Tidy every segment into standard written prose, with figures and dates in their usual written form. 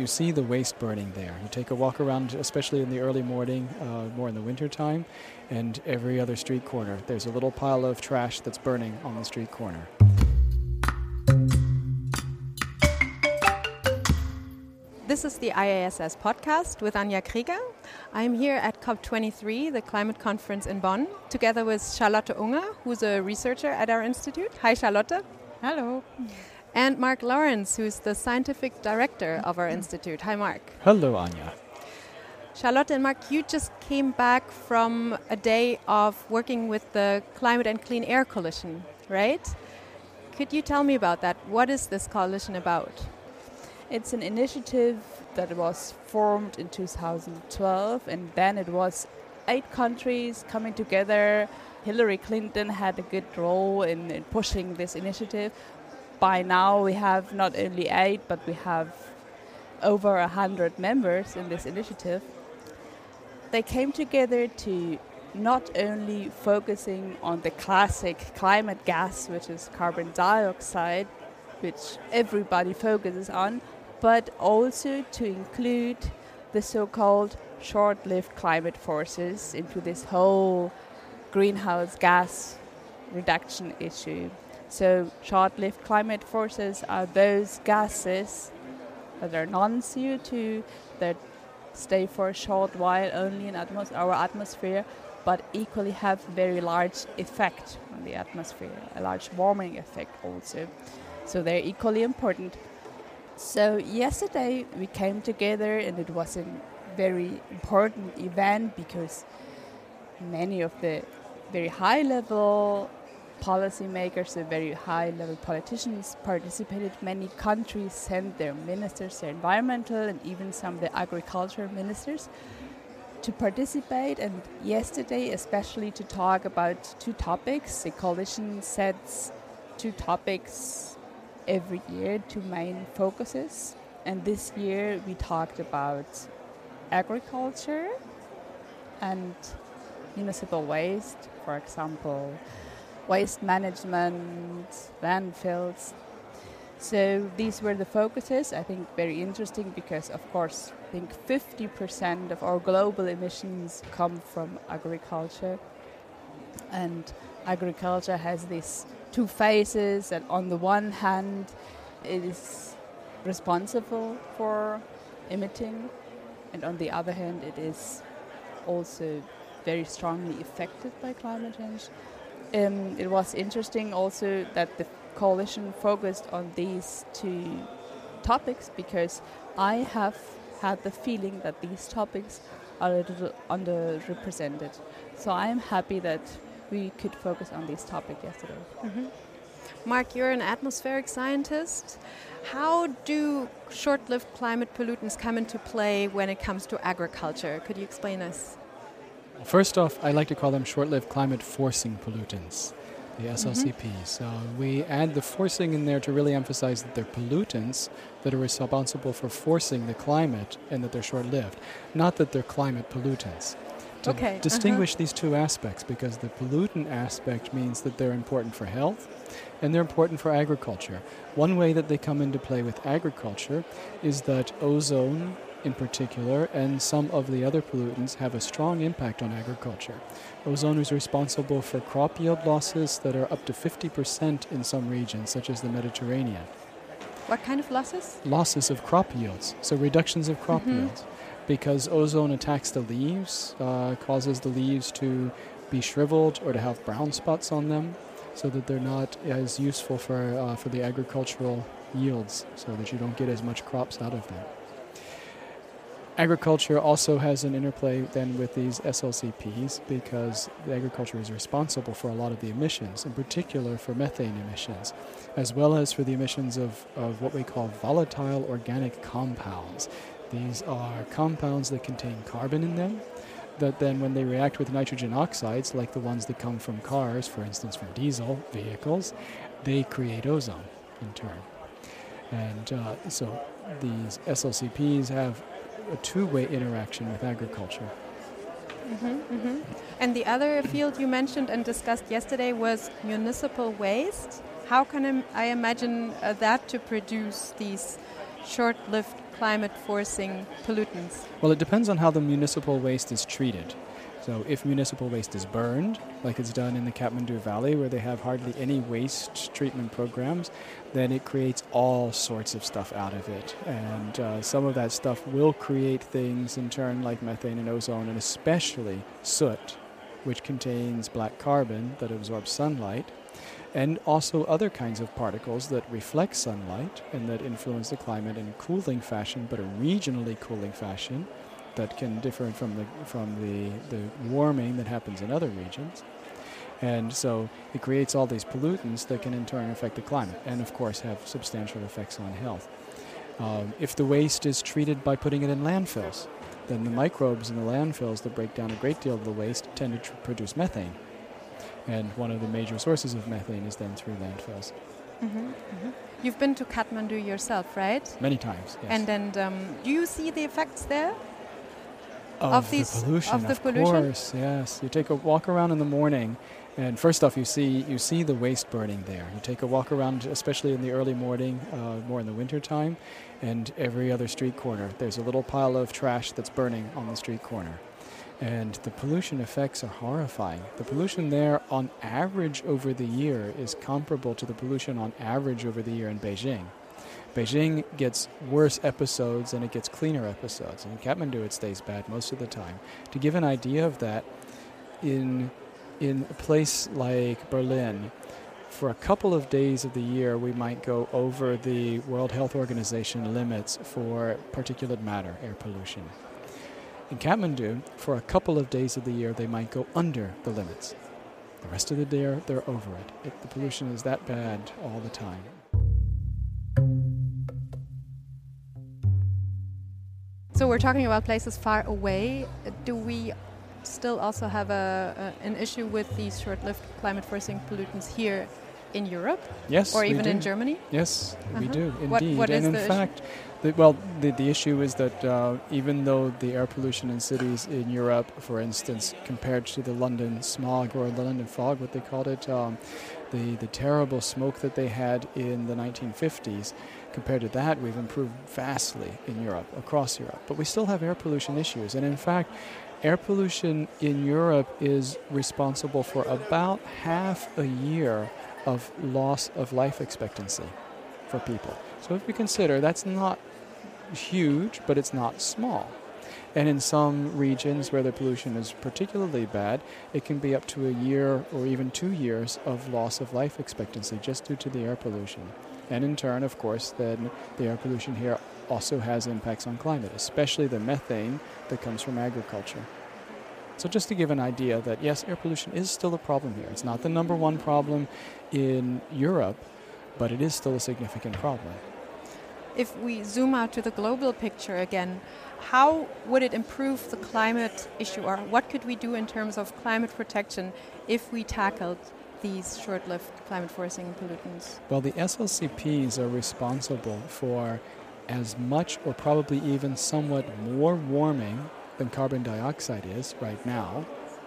you see the waste burning there. You take a walk around, especially in the early morning, more in the winter time, and every other street corner, there's a little pile of trash that's burning on the street corner. This is the IASS podcast with Anja Krieger. I'm here at COP23, the climate conference in Bonn, together with Charlotte Unger, who's a researcher at our institute. Hi, Charlotte. Hello. And Mark Lawrence, who's the scientific director of our institute. Hi, Mark. Hello, Anja. Charlotte and Mark, you just came back from a day of working with the Climate and Clean Air Coalition, right? Could you tell me about that? What is this coalition about? It's an initiative that was formed in 2012, and then it was 8 countries coming together. Hillary Clinton had a good role in pushing this initiative. By now we have not only 8, but we have over 100 members in this initiative. They came together to not only focusing on the classic climate gas, which is carbon dioxide, which everybody focuses on, but also to include the so-called short-lived climate forces into this whole greenhouse gas reduction issue. So short-lived climate forces are those gases that are non-CO2, that stay for a short while only in our atmosphere, but equally have very large effect on the atmosphere, a large warming effect also. So they're equally important. So yesterday we came together, and it was a very important event because many of the very high-level policymakers, the very high-level politicians participated. Many countries sent their ministers, their environmental and even some of the agriculture ministers to participate. And yesterday, especially to talk about 2 topics. The coalition sets 2 topics every year, 2 main focuses. And this year we talked about agriculture and municipal waste, for example, waste management, landfills. So these were the focuses. I think very interesting because, of course, I think 50% of our global emissions come from agriculture. And agriculture has these 2 phases, that on the one hand it is responsible for emitting, and on the other hand it is also very strongly affected by climate change. It was interesting also that the coalition focused on these 2 topics because I have had the feeling that these topics are a little underrepresented. So I'm happy that we could focus on this topic yesterday. Mm-hmm. Mark, you're an atmospheric scientist. How do short-lived climate pollutants come into play when it comes to agriculture? Could you explain us? First off, I like to call them short-lived climate-forcing pollutants, the SLCPs. We add the forcing in there to really emphasize that they're pollutants that are responsible for forcing the climate and that they're short-lived, not that they're climate pollutants. To distinguish these 2 aspects, because the pollutant aspect means that they're important for health and they're important for agriculture. One way that they come into play with agriculture is that ozone in particular, and some of the other pollutants have a strong impact on agriculture. Ozone is responsible for crop yield losses that are up to 50% in some regions, such as the Mediterranean. What kind of losses? Losses of crop yields, so reductions of crop yields. Because ozone attacks the leaves, causes the leaves to be shriveled or to have brown spots on them, so that they're not as useful for the agricultural yields, so that you don't get as much crops out of them. Agriculture also has an interplay then with these SLCPs because the agriculture is responsible for a lot of the emissions, in particular for methane emissions, as well as for the emissions of what we call volatile organic compounds. These are compounds that contain carbon in them, that then when they react with nitrogen oxides, like the ones that come from cars, for instance from diesel vehicles, they create ozone in turn. And so these SLCPs have a 2-way interaction with agriculture. And the other field you mentioned and discussed yesterday was municipal waste. How can I imagine that to produce these short-lived climate-forcing pollutants? Well, it depends on how the municipal waste is treated. So if municipal waste is burned, like it's done in the Kathmandu Valley, where they have hardly any waste treatment programs, then it creates all sorts of stuff out of it. And some of that stuff will create things in turn like methane and ozone, and especially soot, which contains black carbon that absorbs sunlight, and also other kinds of particles that reflect sunlight and that influence the climate in a cooling fashion, but a regionally cooling fashion that can differ from the warming that happens in other regions. And so it creates all these pollutants that can in turn affect the climate and, of course, have substantial effects on health. If the waste is treated by putting it in landfills, then the microbes in the landfills that break down a great deal of the waste tend to produce methane. And one of the major sources of methane is then through landfills. Mm-hmm, mm-hmm. You've been to Kathmandu yourself, right? Many times, yes. And then do you see the effects there? Of the pollution, of course, yes. You take a walk around in the morning, and first off, you see the waste burning there. You take a walk around, especially in the early morning, more in the winter time, and every other street corner, there's a little pile of trash that's burning on the street corner. And the pollution effects are horrifying. The pollution there, on average over the year, is comparable to the pollution on average over the year in Beijing. Beijing gets worse episodes and it gets cleaner episodes. In Kathmandu, it stays bad most of the time. To give an idea of that, in a place like Berlin, for a couple of days of the year, we might go over the World Health Organization limits for particulate matter, air pollution. In Kathmandu, for a couple of days of the year, they might go under the limits. The rest of the year, they're over it. The pollution is that bad all the time. So we're talking about places far away. Do we still also have an issue with these short-lived climate-forcing pollutants here in Europe? Yes, or even we do. in Germany? Yes, we do, indeed. What is and the in fact, the issue is that even though the air pollution in cities in Europe, for instance, compared to the London smog or the London fog, what they called it, the terrible smoke that they had in the 1950s, compared to that, we've improved vastly in Europe, across Europe. But we still have air pollution issues. And in fact, air pollution in Europe is responsible for about half a year of loss of life expectancy for people. So if we consider, that's not huge, but it's not small. And in some regions where the pollution is particularly bad, it can be up to a year or even 2 years of loss of life expectancy just due to the air pollution. And in turn, of course, then the air pollution here also has impacts on climate, especially the methane that comes from agriculture. So just to give an idea that, yes, air pollution is still a problem here. It's not the number one problem in Europe, but it is still a significant problem. If we zoom out to the global picture again, how would it improve the climate issue, or what could we do in terms of climate protection if we tackled these short-lived climate-forcing pollutants? Well, the SLCPs are responsible for as much or probably even somewhat more warming than carbon dioxide is right now.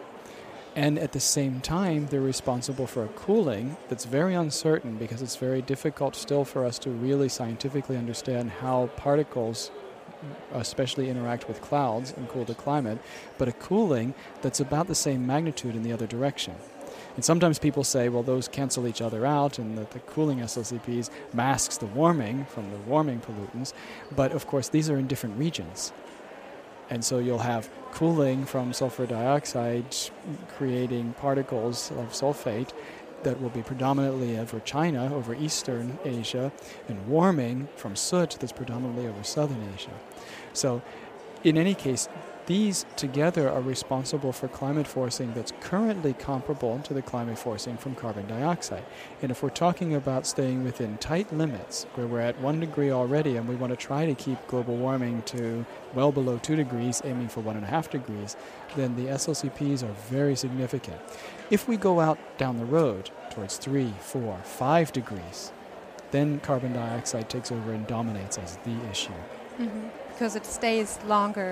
And at the same time, they're responsible for a cooling that's very uncertain because it's very difficult still for us to really scientifically understand how particles especially interact with clouds and cool the climate, but a cooling that's about the same magnitude in the other direction. And sometimes people say, well, those cancel each other out and that the cooling SLCPs masks the warming from the warming pollutants. But of course, these are in different regions. And so you'll have cooling from sulfur dioxide creating particles of sulfate that will be predominantly over China, over Eastern Asia, and warming from soot that's predominantly over Southern Asia. So in any case, these together are responsible for climate forcing that's currently comparable to the climate forcing from carbon dioxide. And if we're talking about staying within tight limits, where we're at 1 degree already and we want to try to keep global warming to well below 2 degrees, aiming for 1.5 degrees, then the SLCPs are very significant. If we go out down the road towards 3, 4, 5 degrees, then carbon dioxide takes over and dominates as the issue. Mm-hmm. Because it stays longer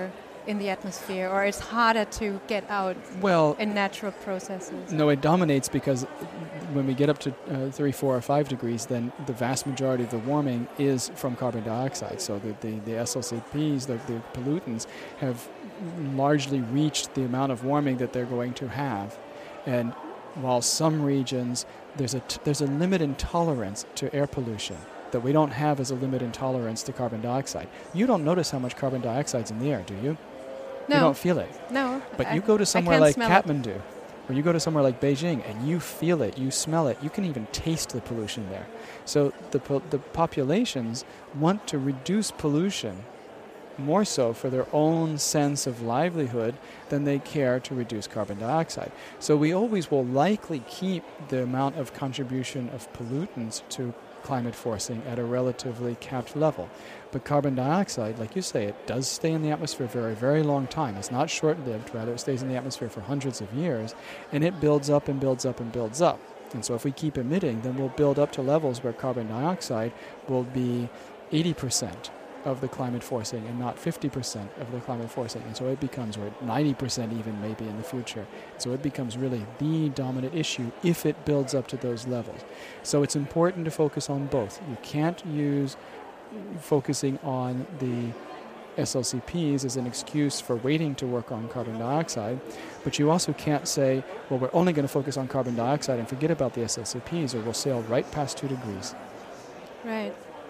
in the atmosphere, or it's harder to get out Well, in natural processes? no, it dominates because when we get up to 3, 4, or 5 degrees, then the vast majority of the warming is from carbon dioxide. So the SLCPs, the pollutants, have largely reached the amount of warming that they're going to have. And while some regions, there's a limit in tolerance to air pollution that we don't have as a limit in tolerance to carbon dioxide. You don't notice how much carbon dioxide's in the air, do you? No. You don't feel it. No. But you go to somewhere can like smell Kathmandu, or you go to somewhere like Beijing, and you feel it, you smell it, you can even taste the pollution there. So the populations want to reduce pollution more so for their own sense of livelihood than they care to reduce carbon dioxide. So we always will likely keep the amount of contribution of pollutants to climate forcing at a relatively capped level. But carbon dioxide, like you say, it does stay in the atmosphere for a very, very long time. It's not short-lived, rather it stays in the atmosphere for hundreds of years, and it builds up and builds up and builds up. And so if we keep emitting, then we'll build up to levels where carbon dioxide will be 80% of the climate forcing and not 50% of the climate forcing. And so it becomes, or 90% even maybe in the future. So it becomes really the dominant issue if it builds up to those levels. So it's important to focus on both. You can't use focusing on the SLCPs as an excuse for waiting to work on carbon dioxide, but you also can't say, well, we're only going to focus on carbon dioxide and forget about the SLCPs, or we'll sail right past 2 degrees. Right.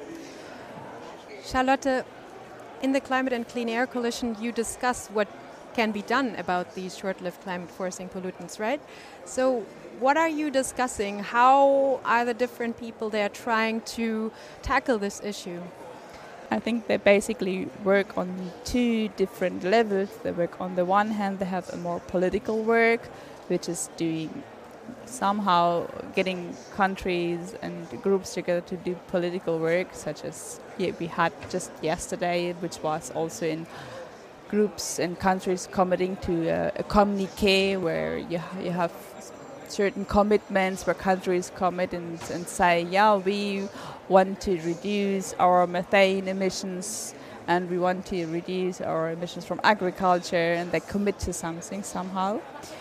Charlotte, in the Climate and Clean Air Coalition, you discuss what can be done about these short-lived climate-forcing pollutants, right? So what are you discussing? How are the different people there trying to tackle this issue? I think they basically work on 2 different levels. They work on the one hand, they have a more political work, which is doing somehow getting countries and groups together to do political work, such as we had just yesterday, which was also in groups and countries committing to a communique where you have certain commitments where countries commit and say, yeah, we want to reduce our methane emissions and we want to reduce our emissions from agriculture, and they commit to something somehow.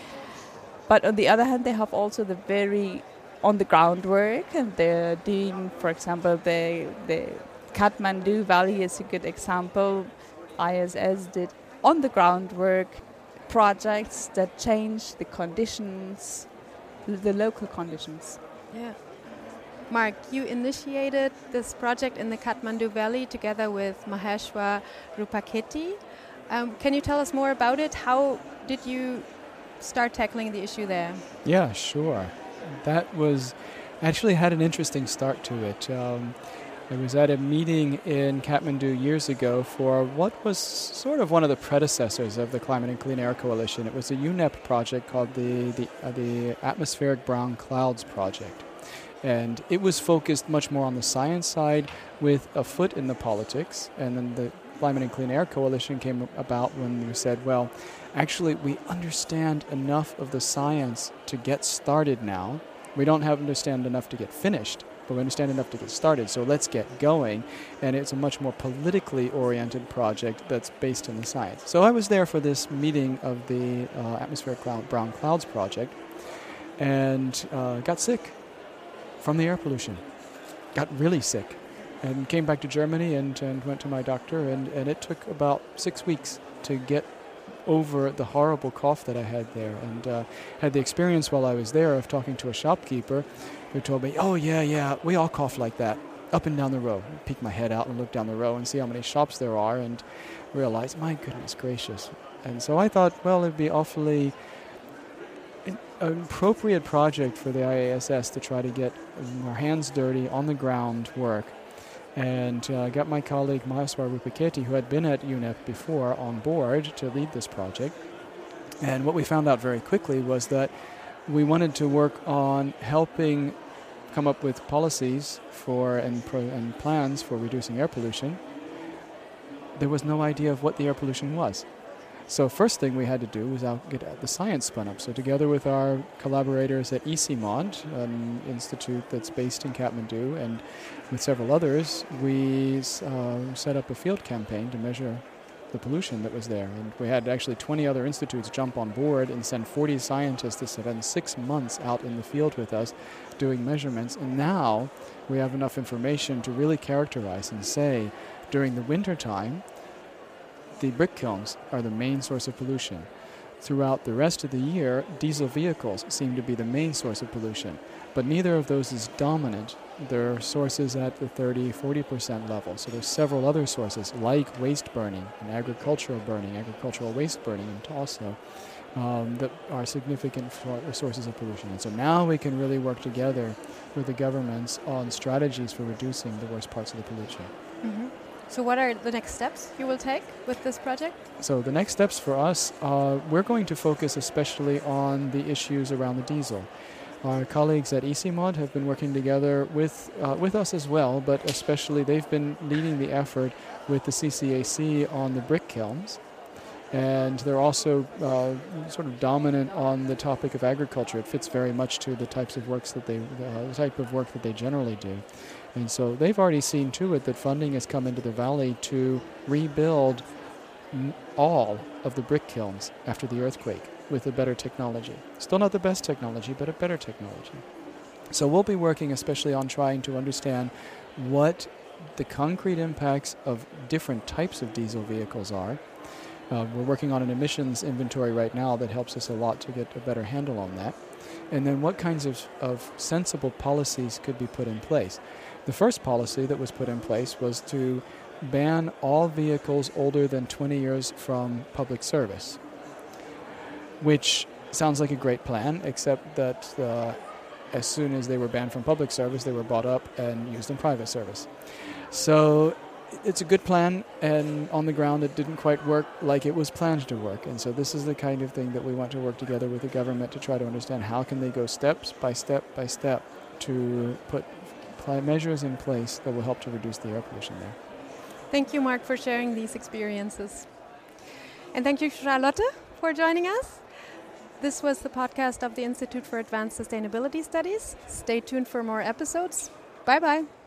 But on the other hand, they have also the very on-the-ground work, and they're doing, for example, the Kathmandu Valley is a good example. ISS did on-the-ground work projects that change the conditions, the local conditions. Yeah. Mark, you initiated this project in the Kathmandu Valley together with Maheshwar Rupaketty. Can you tell us more about it? How did you start tackling the issue there? Yeah, sure. That was actually had an interesting start to it. I was at a meeting in Kathmandu years ago for what was sort of one of the predecessors of the Climate and Clean Air Coalition. It was a UNEP project called the Atmospheric Brown Clouds Project. And it was focused much more on the science side with a foot in the politics. And then the Climate and Clean Air Coalition came about when we said, well, actually, we understand enough of the science to get started now. We don't understand enough to get finished, but we understand enough to get started. So let's get going. And it's a much more politically oriented project that's based in the science. So I was there for this meeting of the Atmospheric Brown Clouds Project and got sick from the air pollution. Got really sick. And came back to Germany and went to my doctor, and it took about 6 weeks to get over the horrible cough that I had there. And had the experience while I was there of talking to a shopkeeper who told me, oh, yeah, we all cough like that, up and down the row. I peek my head out and look down the row and see how many shops there are and realize, my goodness gracious. And so I thought, well, it'd be awfully an appropriate project for the IASS to try to get our hands dirty on the ground work. And got my colleague Maheshwar Rupaketty, who had been at UNEP before, on board to lead this project. And what we found out very quickly was that we wanted to work on helping come up with policies for and plans for reducing air pollution. There was no idea of what the air pollution was. So first thing we had to do was get the science spun up. So together with our collaborators at ECMOD, an institute that's based in Kathmandu, and with several others, we set up a field campaign to measure the pollution that was there. And we had actually 20 other institutes jump on board and send 40 scientists to spend 6 months out in the field with us doing measurements. And now we have enough information to really characterize and say, during the winter time, the brick kilns are the main source of pollution. Throughout the rest of the year, diesel vehicles seem to be the main source of pollution, but neither of those is dominant. There are sources at the 30-40% level, so there's several other sources like waste burning and agricultural waste burning also, that are significant sources of pollution. And so now we can really work together with the governments on strategies for reducing the worst parts of the pollution. Mm-hmm. So what are the next steps you will take with this project? So the next steps for us, we're going to focus especially on the issues around the diesel. Our colleagues at ECMOD have been working together with us as well, but especially they've been leading the effort with the CCAC on the brick kilns. And they're also sort of dominant on the topic of agriculture. It fits very much to the types of works that the type of work that they generally do. And so they've already seen to it that funding has come into the valley to rebuild all of the brick kilns after the earthquake with a better technology. Still not the best technology, but a better technology. So we'll be working especially on trying to understand what the concrete impacts of different types of diesel vehicles are. We're working on an emissions inventory right now that helps us a lot to get a better handle on that. And then what kinds of sensible policies could be put in place. The first policy that was put in place was to ban all vehicles older than 20 years from public service, which sounds like a great plan, except that as soon as they were banned from public service, they were bought up and used in private service. So it's a good plan, and on the ground it didn't quite work like it was planned to work. And so this is the kind of thing that we want to work together with the government to try to understand how can they go step by step to put measures in place that will help to reduce the air pollution there. Thank you, Mark, for sharing these experiences. And thank you, Charlotte, for joining us. This was the podcast of the Institute for Advanced Sustainability Studies. Stay tuned for more episodes. Bye-bye.